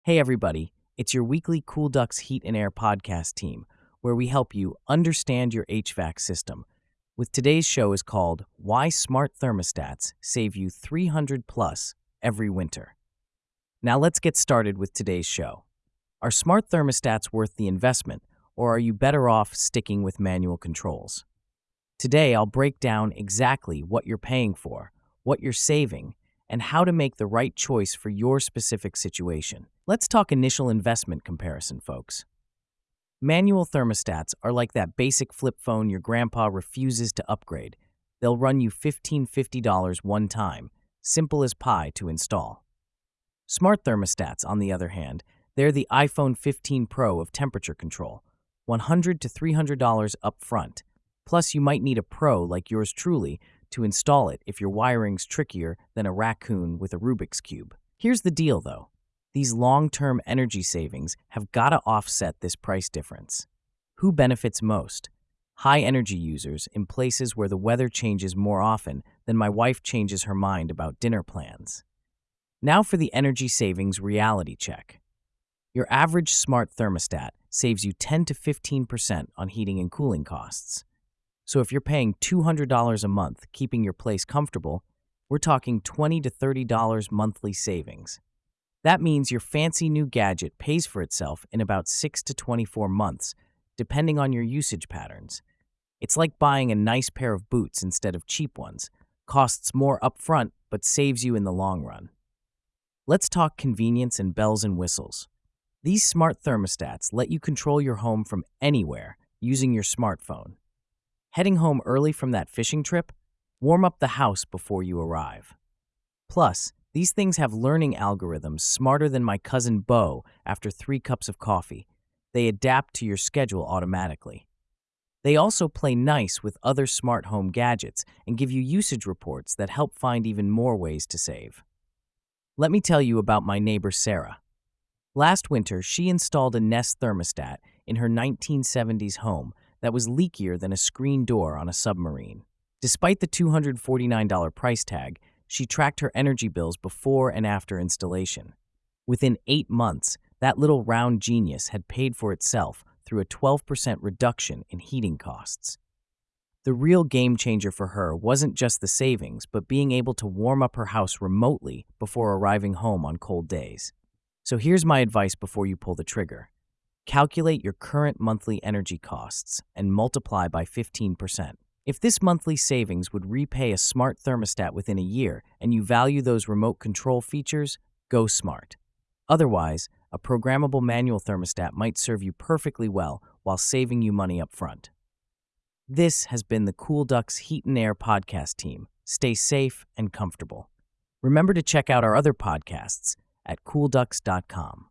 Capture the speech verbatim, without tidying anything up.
Hey everybody, it's your weekly Cool Ducks Heat and Air podcast team, where we help you understand your H V A C system. With today's show is called Why Smart Thermostats Save You three hundred plus Every Winter. Now let's get started with today's show. Are smart thermostats worth the investment, or are you better off sticking with manual controls? Today I'll break down exactly what you're paying for, what you're saving, and how to make the right choice for your specific situation. Let's talk initial investment comparison, folks. Manual thermostats are like that basic flip phone your grandpa refuses to upgrade. They'll run you fifteen dollars fifty dollars one time, simple as pie to install. Smart thermostats, on the other hand, they're the iPhone fifteen Pro of temperature control, one hundred to three hundred dollars up front. Plus, you might need a pro like yours truly to install it if your wiring's trickier than a raccoon with a Rubik's Cube. Here's the deal, though. These long-term energy savings have got to offset this price difference. Who benefits most? High-energy users in places where the weather changes more often than my wife changes her mind about dinner plans. Now for the energy savings reality check. Your average smart thermostat saves you ten to fifteen percent on heating and cooling costs. So if you're paying two hundred dollars a month keeping your place comfortable, we're talking twenty to thirty dollars monthly savings. That means your fancy new gadget pays for itself in about six to twenty-four months, depending on your usage patterns. It's like buying a nice pair of boots instead of cheap ones. Costs more upfront, but saves you in the long run. Let's talk convenience and bells and whistles. These smart thermostats let you control your home from anywhere using your smartphone. Heading home early from that fishing trip? Warm up the house before you arrive. Plus, these things have learning algorithms smarter than my cousin Bo after three cups of coffee. They adapt to your schedule automatically. They also play nice with other smart home gadgets and give you usage reports that help find even more ways to save. Let me tell you about my neighbor Sarah. Last winter, she installed a Nest thermostat in her nineteen seventies home that was leakier than a screen door on a submarine. Despite the two hundred forty-nine dollars price tag, she tracked her energy bills before and after installation. Within eight months, that little round genius had paid for itself through a twelve percent reduction in heating costs. The real game changer for her wasn't just the savings, but being able to warm up her house remotely before arriving home on cold days. So here's my advice before you pull the trigger. Calculate your current monthly energy costs and multiply by fifteen percent. If this monthly savings would repay a smart thermostat within a year and you value those remote control features, go smart. Otherwise, a programmable manual thermostat might serve you perfectly well while saving you money up front. This has been the Cool Ducks Heat and Air podcast team. Stay safe and comfortable. Remember to check out our other podcasts at cool ducks dot com.